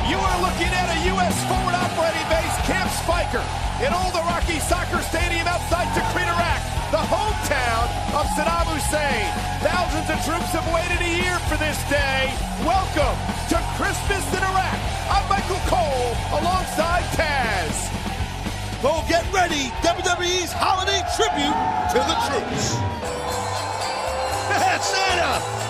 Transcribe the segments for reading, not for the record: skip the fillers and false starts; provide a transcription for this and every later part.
You are looking at a U.S. forward operating base, Camp Spiker, in Old Iraqi Soccer Stadium outside Tikrit, Iraq, the hometown of Saddam Hussein. Thousands of troops have waited a year for this day. Welcome to Christmas in Iraq. I'm Michael Cole alongside Taz. Go get ready, WWE's holiday tribute to the troops. Santa!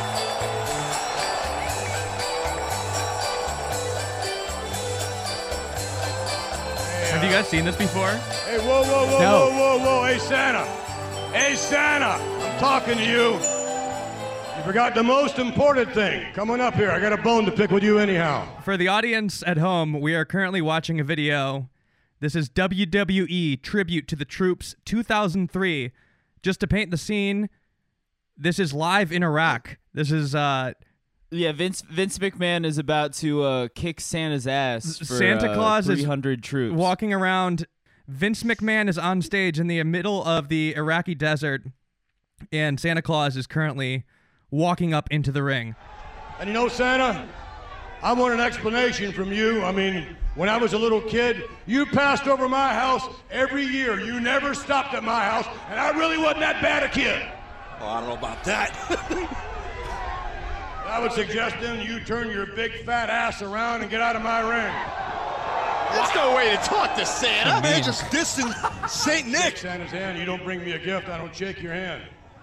Have you guys seen this before? Hey, whoa. Hey, Santa. Hey, Santa. I'm talking to you. You forgot the most important thing. Come on up here. I got a bone to pick with you anyhow. For the audience at home, we are currently watching a video. This is WWE Tribute to the Troops 2003. Just to paint the scene, this is live in Iraq. This is... Yeah, Vince McMahon is about to kick Santa's ass for Santa Claus 300 is troops. Walking around. Vince McMahon is on stage in the middle of the Iraqi desert, and Santa Claus is currently walking up into the ring. And you know, Santa, I want an explanation from you. I mean, when I was a little kid, you passed over my house every year. You never stopped at my house, and I really wasn't that bad a kid. Oh, I don't know about that. I would suggest then you turn your big fat ass around and get out of my ring. That's no way to talk to Santa. Man, just dissing St. Nick. Shake Santa's hand. You don't bring me a gift, I don't shake your hand.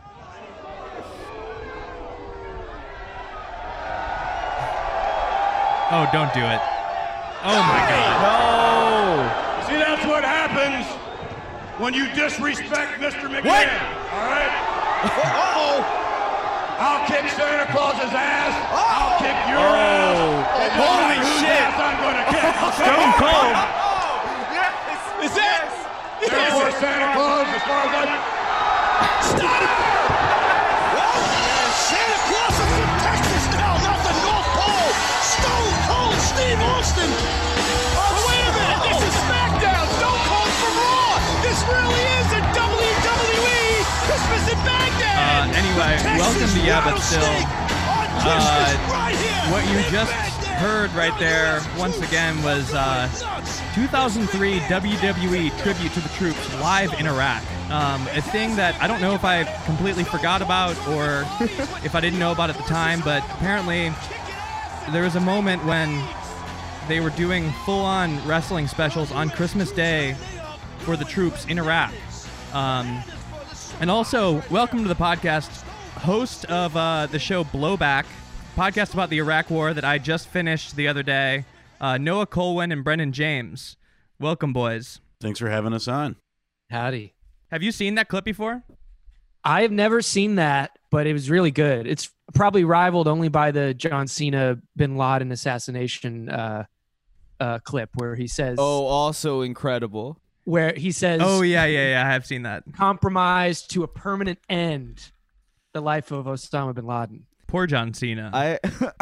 Oh, don't do it. Oh, my God. No! See, that's what happens when you disrespect Mr. McMahon. What? All right? Uh-oh. I'll kick Santa Claus's ass. I'll kick your ass. And Holy whose shit. ass I'm going to kick. Stone Cold. Is that? Therefore, Santa Claus, as far as I... Stop! Well, Santa Claus is from Texas now, not the North Pole. Stone Cold Steve Austin. Oh, wait a minute. This is SmackDown. Stone Cold from Raw. This really is a WWE Christmas in Baghdad. Anyway, welcome to Yeah, But Still. Right here. What you just heard right there, once again, was 2003 WWE Tribute to the Troops live in Iraq. A thing that I don't know if I completely forgot about or if I didn't know about at the time, but apparently there was a moment when they were doing full-on wrestling specials on Christmas Day for the troops in Iraq. And also, welcome to the podcast, host of the show Blowback, podcast about the Iraq War that I just finished the other day, Noah Colwyn and Brendan James. Welcome, boys. Thanks for having us on. Howdy. Have you seen that clip before? I have never seen that, but it was really good. It's probably rivaled only by the John Cena Bin Laden assassination clip where he says... Oh, also incredible. Where he says... Oh, yeah, I have seen that. Compromise to a permanent end the life of Osama Bin Laden. Poor John Cena.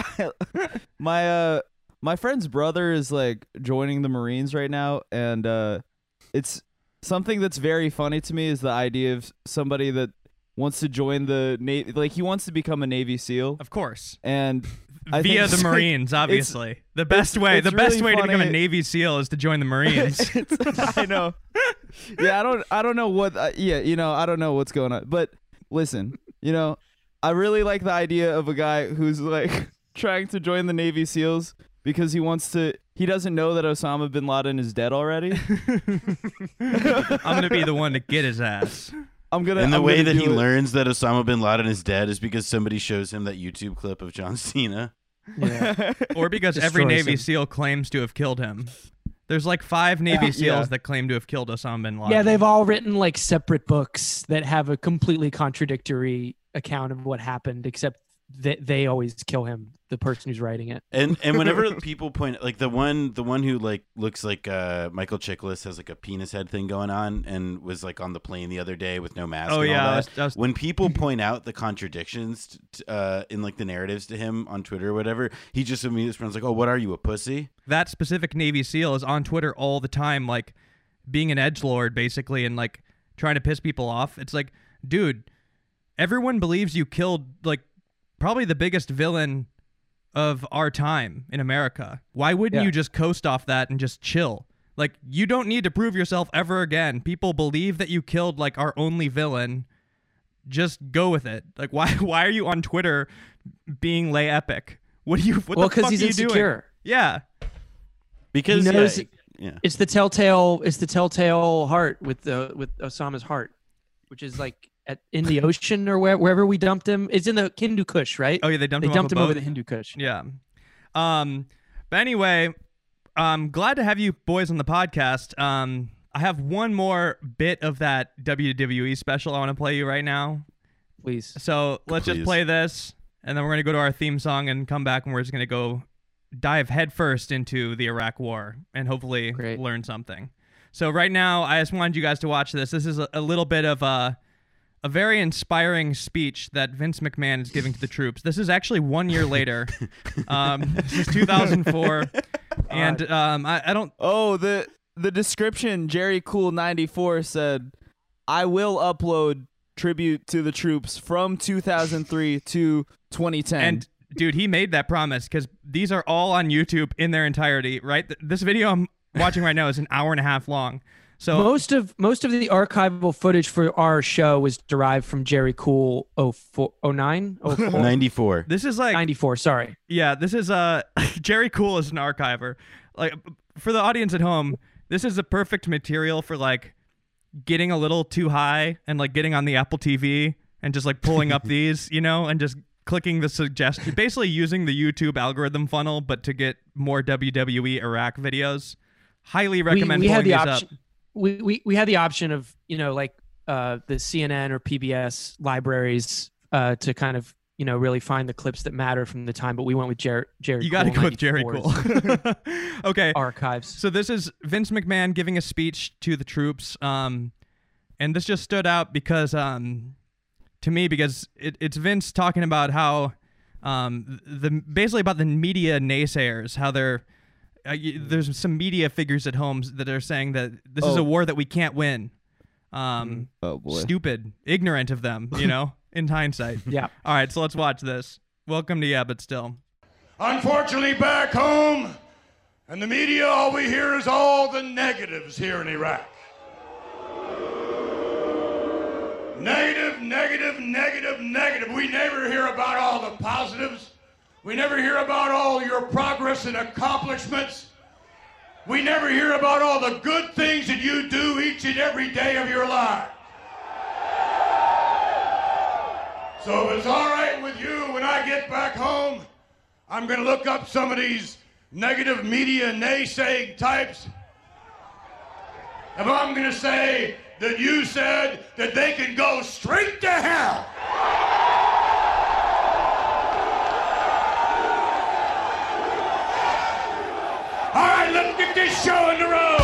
My friend's brother is like joining the Marines right now, and it's something that's very funny to me is the idea of somebody that wants to join the Navy, like he wants to become a Navy SEAL. Of course. And I via think the Marines, obviously. The best way to become a Navy SEAL is to join the Marines. I know. Yeah, I don't know what I don't know what's going on. But listen, I really like the idea of a guy who's like trying to join the Navy SEALs because he doesn't know that Osama bin Laden is dead already. I'm going to be the one to get his ass. The way that he learns that Osama bin Laden is dead is because somebody shows him that YouTube clip of John Cena. Yeah. Or because every Navy SEAL claims to have killed him. There's like 5 Navy SEAls that claim to have killed Osama bin Laden. Yeah, they've all written like separate books that have a completely contradictory account of what happened, except that they always kill him, the person who's writing it. And whenever people point, like the one who like looks like Michael Chiklis has like a penis head thing going on and was like on the plane the other day with no mask. Oh, and yeah, all that. When people point out the contradictions in like the narratives to him on Twitter or whatever, he just immediately responds like, "Oh, what are you, a pussy?" That specific Navy SEAL is on Twitter all the time, like being an edgelord basically, and like trying to piss people off. It's like, dude, everyone believes you killed like probably the biggest villain of our time in America. Why wouldn't Yeah. you just coast off that and just chill? Like, you don't need to prove yourself ever again. People believe that you killed like our only villain. Just go with it. Like, why are you on Twitter being lay epic? What the fuck because he's are you doing? insecure. Yeah. Because He knows yeah. it's the telltale heart with Osama's heart, which is like in the ocean or wherever we dumped him. It's in the Hindu Kush, right? Oh yeah, they dumped They him dumped off him a over boat. the Hindu Kush. Yeah. But anyway, glad to have you boys on the podcast. I have one more bit of that WWE special I want to play you right now. Please. So let's just Please. play this, and then we're going to go to our theme song and come back, and we're just going to go dive headfirst into the Iraq War and hopefully Great. learn something. So right now, I just wanted you guys to watch this. This is a little bit of a very inspiring speech that Vince McMahon is giving to the troops. This is actually 1 year later. This is 2004. And I don't... Oh, the description, Jerry Cool 94 said, I will upload tribute to the troops from 2003 to 2010. And dude, he made that promise because these are all on YouTube in their entirety, right? This video I'm watching right now is an hour and a half long. So Most of the archival footage for our show was derived from Jerry Cool 09, 04? 94. this is like 94, sorry. Yeah, this is Jerry Cool is an archiver. Like, for the audience at home, this is the perfect material for like getting a little too high and like getting on the Apple TV and just like pulling up these, and just clicking the suggestion, basically using the YouTube algorithm funnel, but to get more WWE Iraq videos. Highly recommend we had pulling the these option. up. We had the option of like the CNN or PBS libraries to kind of really find the clips that matter from the time, but we went with Jerry. You got to Cool go with Jerry 94's Cool. Okay. archives. So this is Vince McMahon giving a speech to the troops, and this just stood out because to me because it's Vince talking about how basically about the media naysayers, how they're there's some media figures at home that are saying that this is a war that we can't win. oh boy. Stupid, ignorant of them, in hindsight. Yeah. All right, so let's watch this. Welcome to Yeah, But Still. Unfortunately, back home, and the media, all we hear is all the negatives here in Iraq. Negative, negative, negative, negative. We never hear about all the positives. We never hear about all your progress and accomplishments. We never hear about all the good things that you do each and every day of your life. So if it's all right with you, when I get back home, I'm going to look up some of these negative media naysaying types. And I'm going to say that you said that they can go straight to hell. All right, let's get this show on the road.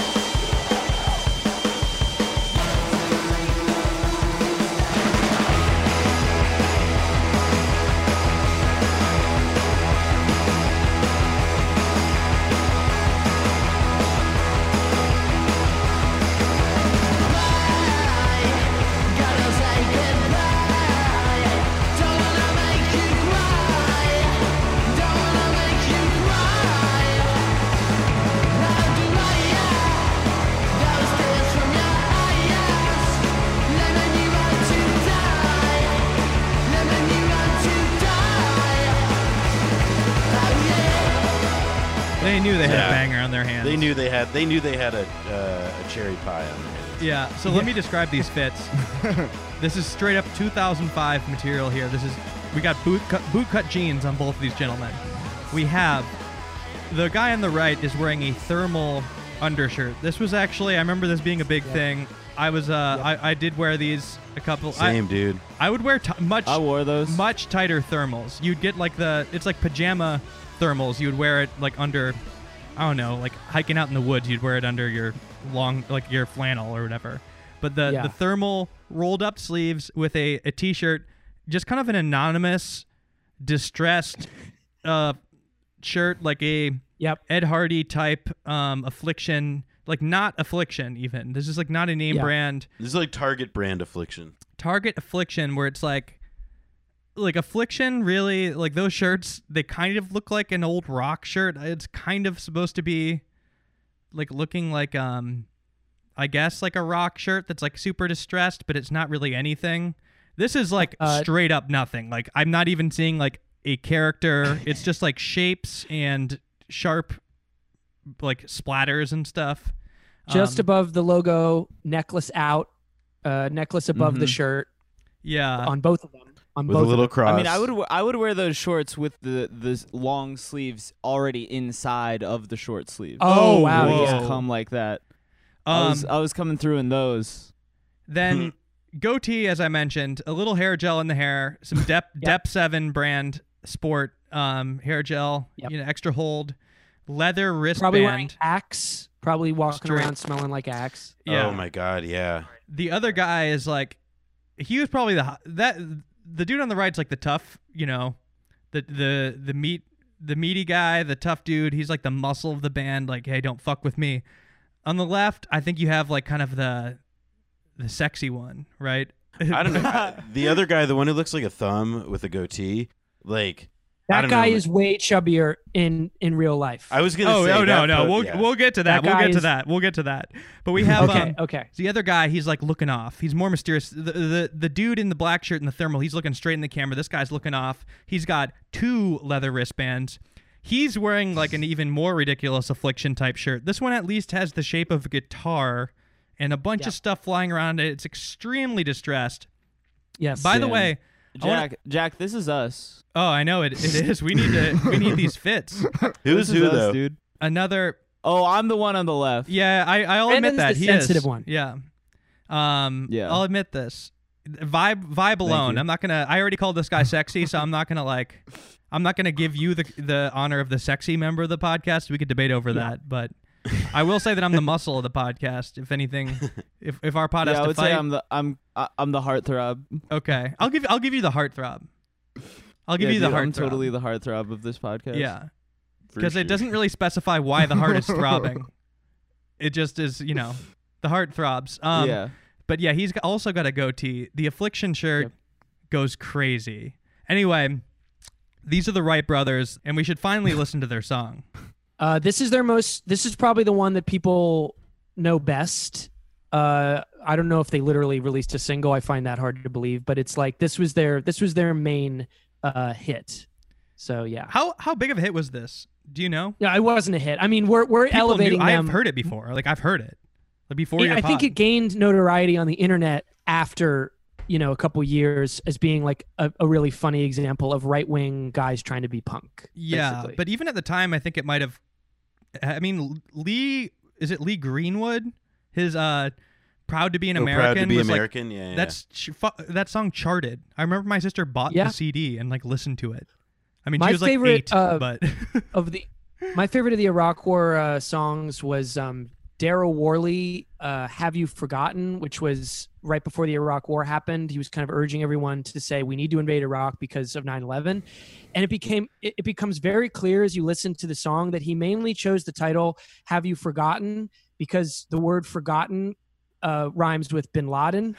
They knew they had Yeah. a banger on their hands. They knew they had a cherry pie on their hands. Yeah, so let me describe these fits. This is straight up 2005 material here. We got boot cut jeans on both of these gentlemen. We have the guy on the right is wearing a thermal undershirt. This was actually, I remember this being a big thing. I did wear these a couple. Same, dude. I would wear I wore those. much tighter thermals. You'd get like it's like pajama thermals. You would wear it like under, I don't know, like hiking out in the woods. You'd wear it under your like your flannel or whatever. But the thermal rolled up sleeves with a t-shirt, just kind of an anonymous, distressed shirt, like a Ed Hardy type Affliction, like not Affliction even. This is like not a name brand. This is like Target brand Affliction. Target Affliction, where it's like like Affliction, really, like those shirts, they kind of look like an old rock shirt. It's kind of supposed to be like looking like I guess like a rock shirt that's like super distressed, but it's not really anything. This is like straight up nothing. Like I'm not even seeing like a character. It's just like shapes and sharp like splatters and stuff. Just above the logo, necklace out, necklace above the shirt. Yeah, on both of them. On with both a little of them. cross. I mean, I would wear those shorts with the long sleeves already inside of the short sleeves. Oh wow! They whoa. just come like that. I was coming through in those. Then goatee, as I mentioned, a little hair gel in the hair, some Dep 7 brand sport hair gel, extra hold, leather wristband. Probably wearing Axe. Probably walking Straight. around smelling like Axe. Yeah. Oh my god, yeah. The other guy is like, he was probably the dude on the right's like the tough, the meaty guy, the tough dude. He's like the muscle of the band. Like, hey, don't fuck with me. On the left, I think you have like kind of the sexy one, right? I don't know. The other guy, the one who looks like a thumb with a goatee, like I That don't guy know. is way chubbier in real life. I was gonna say. No. We'll We'll get to that. That guy We'll get to that. But we have okay. the other guy. He's like looking off. He's more mysterious. The dude in the black shirt and the thermal. He's looking straight in the camera. This guy's looking off. He's got 2 leather wristbands. He's wearing like an even more ridiculous Affliction type shirt. This one at least has the shape of a guitar and a bunch of stuff flying around it. It's extremely distressed. Yes. By the way, Jack, this is us. oh, I know it is. We need these fits. Who's This is who us, though? dude? Another. Oh, I'm the one on the left. Yeah, I'll Brandon's admit that the he sensitive is. one. Yeah. Yeah. I'll admit this. Vibe alone. you. I'm not gonna. I already called this guy sexy, so I'm not gonna give you the honor of the sexy member of the podcast. We could debate over that, but I will say that I'm the muscle of the podcast. If anything, if our pod has I to would fight, say I'm the heartthrob. okay. I'll give you the heartthrob. I'll give you the heartthrob. I'm totally the heartthrob of this podcast. Yeah, For because sure. it doesn't really specify why the heart is throbbing. It just is, the heart throbs. Yeah. But yeah, he's also got a goatee. The Affliction shirt goes crazy. Anyway, these are the Wright brothers, and we should finally listen to their song. This is probably the one that people know best. I don't know if they literally released a single. I find that hard to believe, but it's like this was their main hit. So yeah. How big of a hit was this? Do you know? Yeah, it wasn't a hit. I mean, we're People elevating knew, them. I've heard it before. Like I've heard it. Like before your I think pod. it gained notoriety on the internet after a couple years as being like a really funny example of right-wing guys trying to be punk. Yeah, basically. but even at the time, I think it might have. I mean, Lee Greenwood? His "Proud to Be an American." Proud to be was American. Like, that song charted. I remember my sister bought the CD and like listened to it. I mean, My she was like favorite, 8, but My favorite of the Iraq War songs was Daryl Worley, "Have You Forgotten," which was right before the Iraq War happened. He was kind of urging everyone to say we need to invade Iraq because of 9/11, and it becomes very clear as you listen to the song that he mainly chose the title "Have You Forgotten" because the word "forgotten" rhymes with Bin Laden.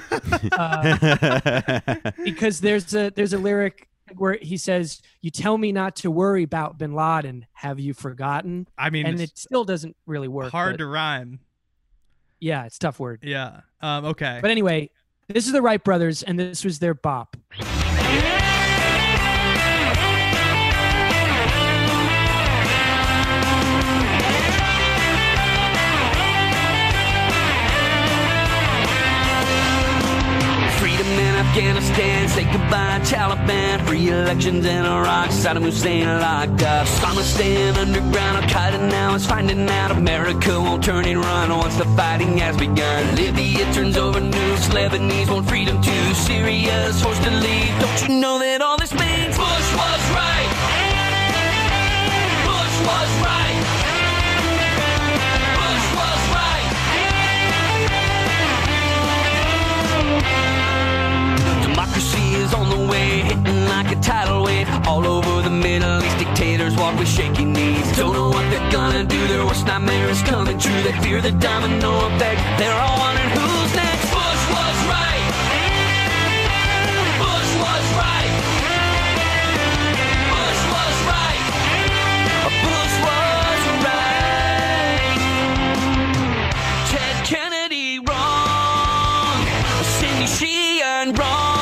Because there's a lyric where he says, "You tell me not to worry about Bin Laden. Have you forgotten?" I mean, And it's it still doesn't really work. hard but to rhyme. yeah, it's a tough word. Yeah. Okay. But anyway, this is the Wright brothers, and this was their bop. Freedom in Afghanistan, say goodbye Taliban, free elections in Iraq, Saddam Hussein locked up, Afghanistan underground, Al-Qaeda now is finding out America won't turn and run once the fighting has begun. Libya turns over nukes, Lebanese want freedom too, Syria's forced to leave. Don't you know that all this means Bush was right? Bush was right. Bush was right. Democracy is on the way, hitting like a tidal wave. All over the Middle East, dictators walk with shaky knees. Don't know what they're gonna do, their worst nightmare is coming true. They fear the domino effect, they're all wondering who's next. Bush was right. Bush was right. right. Bush was right. Bush was right. Ted Kennedy wrong. Cindy Sheehan wrong.